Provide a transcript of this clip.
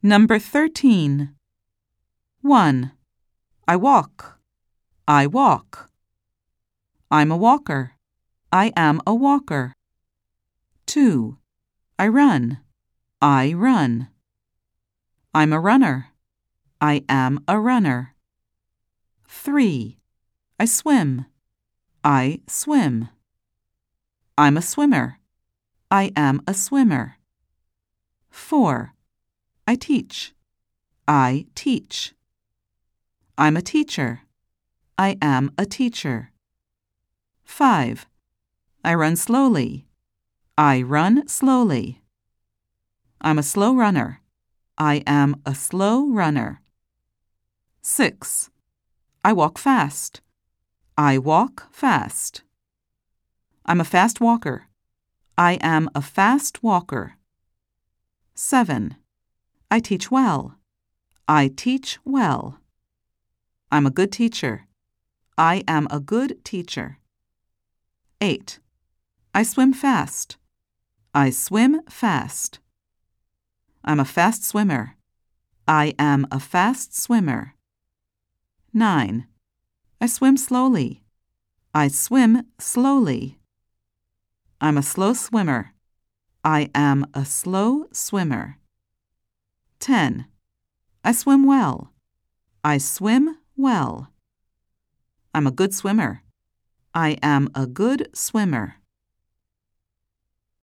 Number 13. 1. I walk. I walk. I'm a walker. I am a walker. 2. I run. I run. I'm a runner. I am a runner. 3. I swim. I swim. I'm a swimmer. I am a swimmer. 4. I teach. I teach. I'm a teacher. I am a teacher. 5. I run slowly. I run slowly. I'm a slow runner. I am a slow runner. 6. I walk fast. I walk fast. I'm a fast walker. I am a fast walker. 7. I teach well. I teach well. I'm a good teacher. I am a good teacher. 8. I swim fast. I swim fast. I'm a fast swimmer. I am a fast swimmer. 9. I swim slowly. I swim slowly. I'm a slow swimmer. I am a slow swimmer. 10. I swim well. I swim well. I'm a good swimmer. I am a good swimmer.